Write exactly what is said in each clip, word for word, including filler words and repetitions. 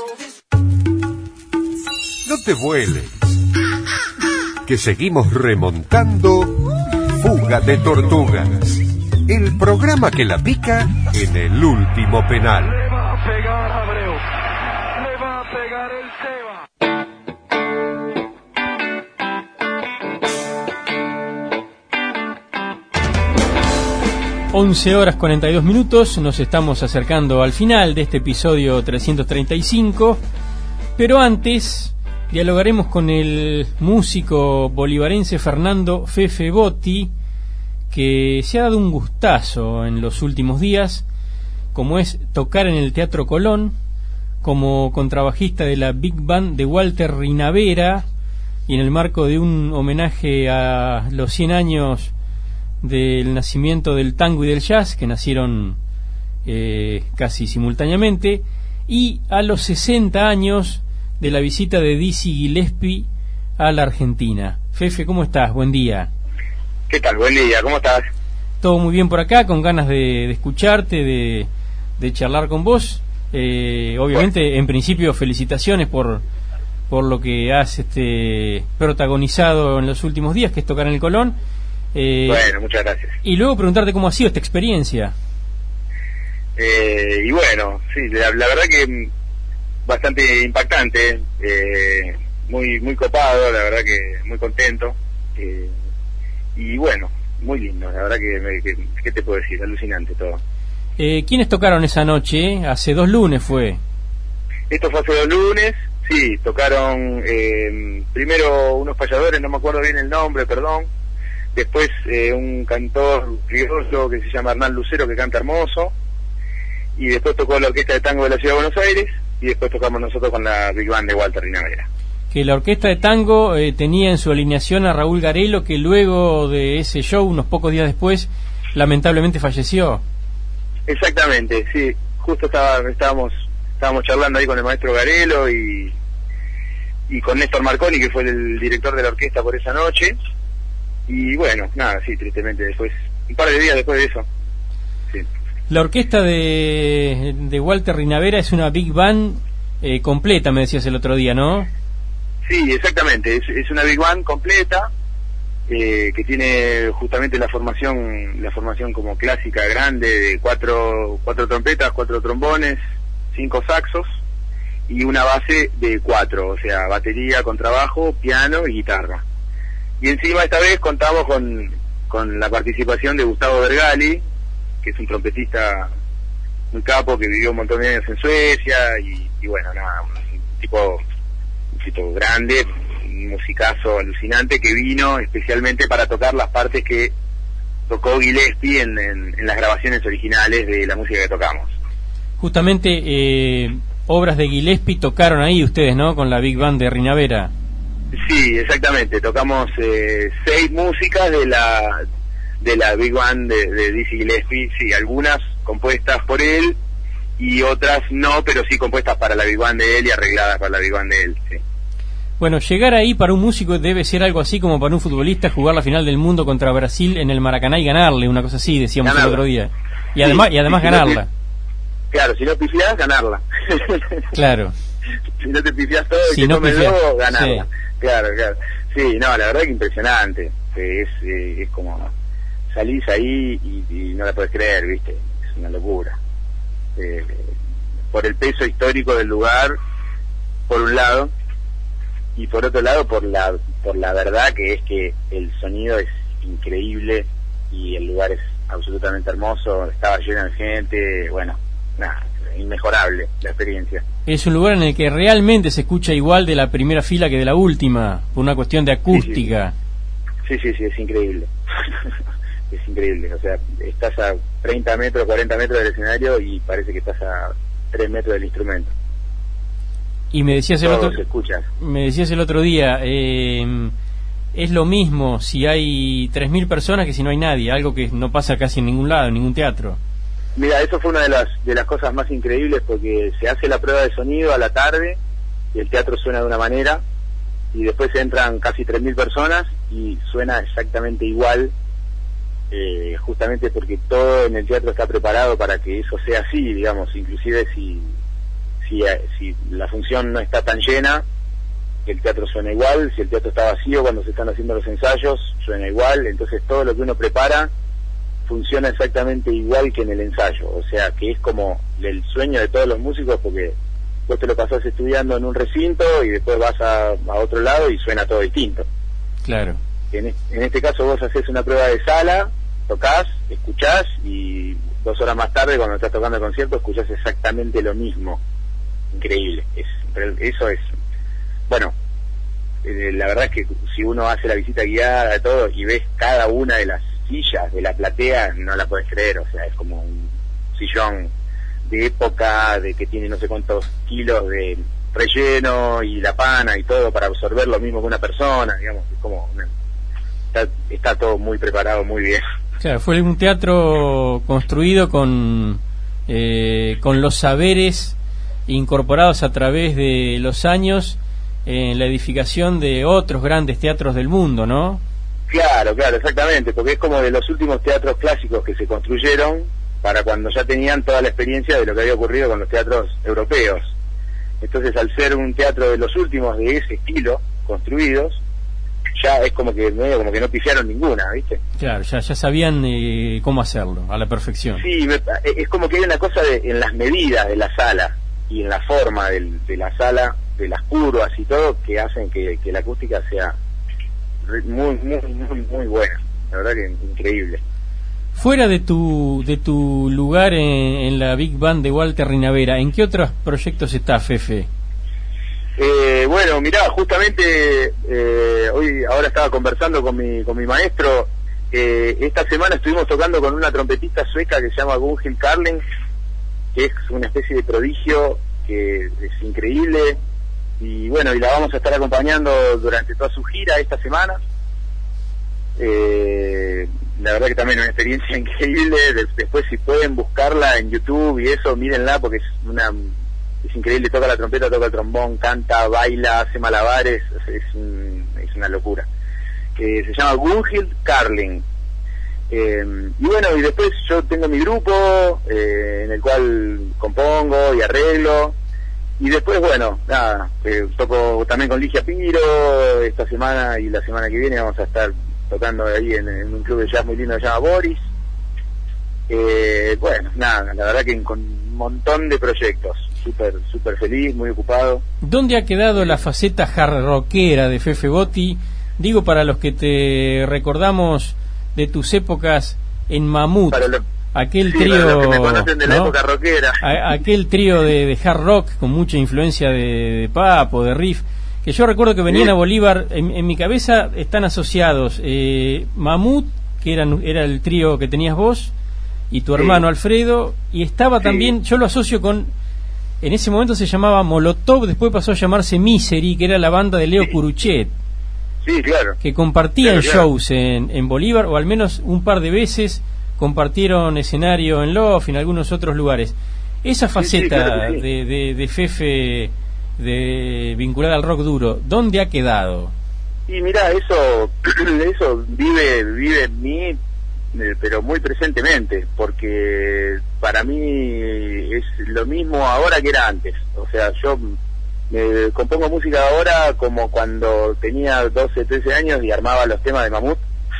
No te vueles, que seguimos remontando Fuga de Tortugas, el programa que la pica en el último penal. Le va a pegar Abreu, le va a pegar el Seba. once horas cuarenta y dos minutos, nos estamos acercando al final de este episodio trescientos treinta y cinco, pero antes dialogaremos con el músico bolivarense Fernando Fefe Botti, que se ha dado un gustazo en los últimos días, como es tocar en el Teatro Colón, como contrabajista de la Big Band de Walter Rinavera, y en el marco de un homenaje a los cien años del nacimiento del tango y del jazz, que nacieron eh, casi simultáneamente, y a los sesenta años de la visita de Dizzy Gillespie a la Argentina. Fefe, ¿cómo estás? Buen día. ¿Qué tal? Buen día, ¿cómo estás? Todo muy bien por acá, con ganas de, de escucharte, de, de charlar con vos. Eh, obviamente, bueno, en principio, felicitaciones por por lo que has este, protagonizado en los últimos días, que es tocar en el Colón. Eh, bueno, muchas gracias. Y luego preguntarte cómo ha sido esta experiencia. Eh, y bueno, sí, la, la verdad que bastante impactante, eh, muy muy copado, la verdad que muy contento, eh, y bueno, muy lindo, la verdad que, me, que ¿qué te puedo decir? Alucinante todo. Eh, ¿Quiénes tocaron esa noche? Hace dos lunes fue. Esto fue hace dos lunes, sí, tocaron eh, primero unos payadores, no me acuerdo bien el nombre, perdón. Después eh, un cantor criollo que se llama Hernán Lucero, que canta hermoso, y después tocó la Orquesta de Tango de la Ciudad de Buenos Aires, y después tocamos nosotros con la Big Band de Walter Rinavera. Que la Orquesta de Tango eh, tenía en su alineación a Raúl Garelo, que luego de ese show, unos pocos días después, lamentablemente falleció. Exactamente, sí, justo estaba, estábamos estábamos charlando ahí con el maestro Garelo y, y con Néstor Marconi, que fue el director de la orquesta por esa noche. Y bueno, nada, sí, tristemente después, un par de días después de eso, sí. La orquesta de, de Walter Rinavera es una big band eh, completa, me decías el otro día, ¿no? Sí, exactamente, es, es una big band completa, eh, que tiene justamente la formación, la formación como clásica grande, de cuatro, cuatro trompetas, cuatro trombones, cinco saxos, y una base de cuatro, o sea, batería, contrabajo, piano y guitarra. Y encima esta vez contamos con, con la participación de Gustavo Bergali, que es un trompetista muy capo, que vivió un montón de años en Suecia, y, y bueno, nada, un tipo, un tipo grande, un musicazo alucinante, que vino especialmente para tocar las partes que tocó Gillespie en, en, en las grabaciones originales de la música que tocamos. Justamente, eh, obras de Gillespie tocaron ahí ustedes, ¿no? Con la Big Band de Rinavera. Sí, exactamente, tocamos eh, seis músicas de la de la Big Band de, de Dizzy Gillespie, sí, algunas compuestas por él y otras no, pero sí compuestas para la Big Band de él y arregladas para la Big Band de él, sí. Bueno, llegar ahí para un músico debe ser algo así como para un futbolista jugar la final del mundo contra Brasil en el Maracaná y ganarle, una cosa así, decíamos ganarla. El otro día. Y sí, además y además si ganarla. No te, claro, si no pifiás, ganarla. Claro. Si no te pifiás todo y si te no comes el lobo, ganarla. Sí. Claro, claro. Sí, no, la verdad que impresionante. Es, eh, es como salís ahí y, y no la podés creer, ¿viste? Es una locura. Eh, por el peso histórico del lugar, por un lado, y por otro lado por la por la verdad que es que el sonido es increíble y el lugar es absolutamente hermoso, estaba lleno de gente, bueno, nada, inmejorable la experiencia. Es un lugar en el que realmente se escucha igual de la primera fila que de la última, por una cuestión de acústica. Sí, sí, sí, sí, es increíble. Es increíble, o sea, estás a treinta metros, cuarenta metros del escenario y parece que estás a tres metros del instrumento. Y me decías el Todo otro se escucha. me decías el otro día, eh, es lo mismo si hay tres mil personas que si no hay nadie, algo que no pasa casi en ningún lado, en ningún teatro. Mira, eso fue una de las de las cosas más increíbles, porque se hace la prueba de sonido a la tarde y el teatro suena de una manera, y después entran casi tres mil personas y suena exactamente igual, eh, justamente porque todo en el teatro está preparado para que eso sea así, digamos, inclusive si si, si la función no está tan llena, el teatro suena igual. Si el teatro está vacío cuando se están haciendo los ensayos, suena igual. Entonces todo lo que uno prepara funciona exactamente igual que en el ensayo, o sea que es como el sueño de todos los músicos, porque vos te lo pasás estudiando en un recinto y después vas a, a otro lado y suena todo distinto. Claro. En, en este caso vos haces una prueba de sala, tocás, escuchás, y dos horas más tarde cuando estás tocando el concierto escuchás exactamente lo mismo. Increíble. Es, eso es, bueno, eh, la verdad es que si uno hace la visita guiada de todo y ves cada una de las sillas de la platea, no la puedes creer, o sea, es como un sillón de época, de que tiene no sé cuántos kilos de relleno y la pana y todo para absorber lo mismo que una persona, digamos, es como una, está, está todo muy preparado, muy bien. Claro, fue un teatro construido con eh, con los saberes incorporados a través de los años en la edificación de otros grandes teatros del mundo, ¿no? Claro, claro, exactamente, porque es como de los últimos teatros clásicos que se construyeron para cuando ya tenían toda la experiencia de lo que había ocurrido con los teatros europeos. Entonces, al ser un teatro de los últimos de ese estilo construidos, ya es como que medio como que no pifiaron ninguna, ¿viste? Claro, ya ya sabían eh, cómo hacerlo a la perfección. Sí, me, es como que hay una cosa de, en las medidas de la sala y en la forma del, de la sala, de las curvas y todo, que hacen que, que la acústica sea muy muy muy muy buena, la verdad que increíble. Fuera de tu de tu lugar en, en la Big Band de Walter Rinavera, ¿en qué otros proyectos está Fefe? Eh, bueno, mirá, justamente eh, hoy ahora estaba conversando con mi con mi maestro. Eh, esta semana estuvimos tocando con una trompetista sueca que se llama Gunhild Carling, que es una especie de prodigio, que es increíble. Y bueno, y la vamos a estar acompañando durante toda su gira esta semana. Eh, la verdad que también es una experiencia increíble. Después, si pueden buscarla en YouTube y eso, mírenla, porque es una es increíble. Toca la trompeta, toca el trombón, canta, baila, hace malabares, es, un, es una locura. Eh, se llama Gunhild Carling. Eh, y bueno, y después yo tengo mi grupo eh, en el cual compongo y arreglo. Y después, bueno, nada, eh, toco también con Ligia Piro esta semana, y la semana que viene vamos a estar tocando ahí en, en un club de jazz muy lindo que se llama Boris. Eh, bueno, nada, la verdad que con un montón de proyectos, súper súper feliz, muy ocupado. ¿Dónde ha quedado la faceta hard rockera de Fefe Botti? Digo, para los que te recordamos de tus épocas en Mamut. Para lo... Aquel sí, trío, que me conocen de la, ¿no?, época rockera. A, aquel trío de, de hard rock con mucha influencia de, de Papo, de Riff, que yo recuerdo que venían sí. a Bolívar. En, en mi cabeza están asociados eh, Mamut, que eran, era el trío que tenías vos, y tu sí. hermano Alfredo, y estaba sí. también, yo lo asocio con, en ese momento se llamaba Molotov, después pasó a llamarse Misery, que era la banda de Leo sí. Curuchet. Sí, claro. Que compartían claro, claro. shows en, en Bolívar, o al menos un par de veces compartieron escenario en Loft y en algunos otros lugares. Esa faceta sí, sí, claro sí. de, de, de Fefe de, vinculada al rock duro, ¿dónde ha quedado? Y mira, eso eso vive vive en mí, eh, pero muy presentemente, porque para mí es lo mismo ahora que era antes. O sea, yo me compongo música ahora como cuando tenía doce, trece años y armaba los temas de Mamut.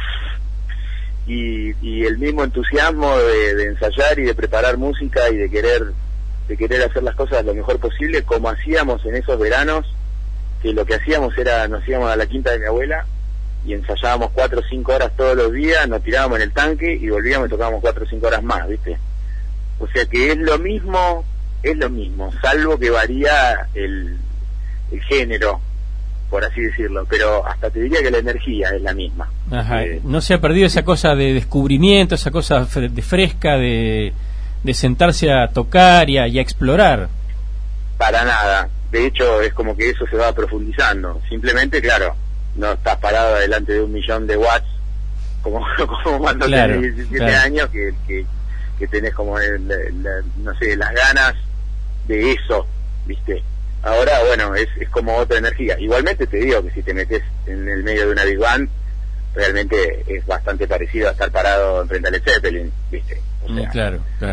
Y, y el mismo entusiasmo de, de ensayar y de preparar música y de querer de querer hacer las cosas lo mejor posible, como hacíamos en esos veranos, que lo que hacíamos era, nos íbamos a la quinta de mi abuela y ensayábamos cuatro o cinco horas todos los días, nos tirábamos en el tanque y volvíamos y tocábamos cuatro o cinco horas más, ¿viste? O sea que es lo mismo, es lo mismo, salvo que varía el, el género, por así decirlo, pero hasta te diría que la energía es la misma. Ajá. Eh, no se ha perdido esa cosa de descubrimiento, esa cosa de fresca, de, de sentarse a tocar y a, y a explorar. Para nada, de hecho es como que eso se va profundizando, simplemente, claro, no estás parado delante de un millón de watts, como, como cuando claro, tenés diecisiete claro. años, que, que, que tenés como, el, el, no sé, las ganas de eso, ¿viste? Ahora, bueno, es, es como otra energía. Igualmente te digo que si te metes en el medio de una Big Band, realmente es bastante parecido a estar parado enfrente a Led Zeppelin, ¿viste? O sea, mm, claro, claro.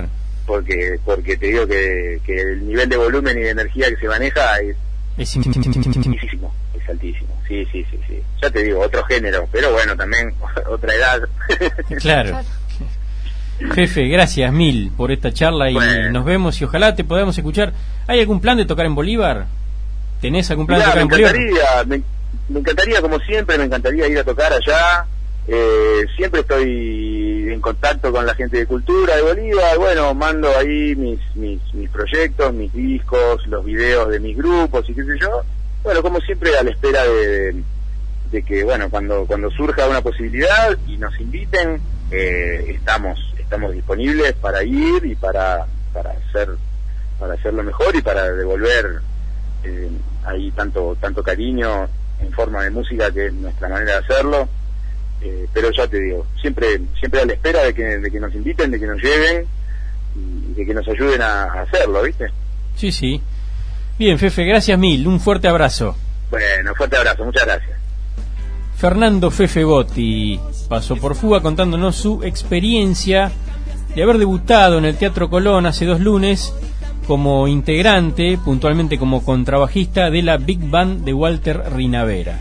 porque porque te digo que, que el nivel de volumen y de energía que se maneja es Es altísimo, es altísimo, sí, sí, sí, sí. Ya te digo, otro género, pero bueno, también otra edad. Claro. Jefe, gracias mil por esta charla y Bueno. nos vemos y ojalá te podamos escuchar. ¿Hay algún plan de tocar en Bolívar? ¿Tenés algún plan Mirá, de me tocar en Bolívar? encantaría, me, me encantaría, como siempre, me encantaría ir a tocar allá. Eh, siempre estoy en contacto con la gente de cultura de Bolívar. Bueno, mando ahí mis, mis, mis proyectos, mis discos, los videos de mis grupos y qué sé yo. Bueno, como siempre, a la espera de, de, de que, bueno, cuando cuando surja una posibilidad y nos inviten, eh, estamos estamos disponibles para ir y para para hacer para hacerlo mejor y para devolver eh, ahí tanto tanto cariño en forma de música, que es nuestra manera de hacerlo. Eh, pero ya te digo, siempre siempre a la espera de que, de que nos inviten, de que nos lleven y de que nos ayuden a, a hacerlo, ¿viste? Sí, sí. Bien, Fefe, gracias mil. Un fuerte abrazo. Bueno, fuerte abrazo, muchas gracias. Fernando Fefe Botti pasó por Fuga contándonos su experiencia de haber debutado en el Teatro Colón hace dos lunes como integrante, puntualmente como contrabajista de la Big Band de Walter Rinavera.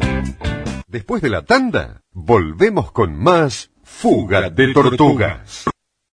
Después de la tanda, volvemos con más Fuga de Tortugas.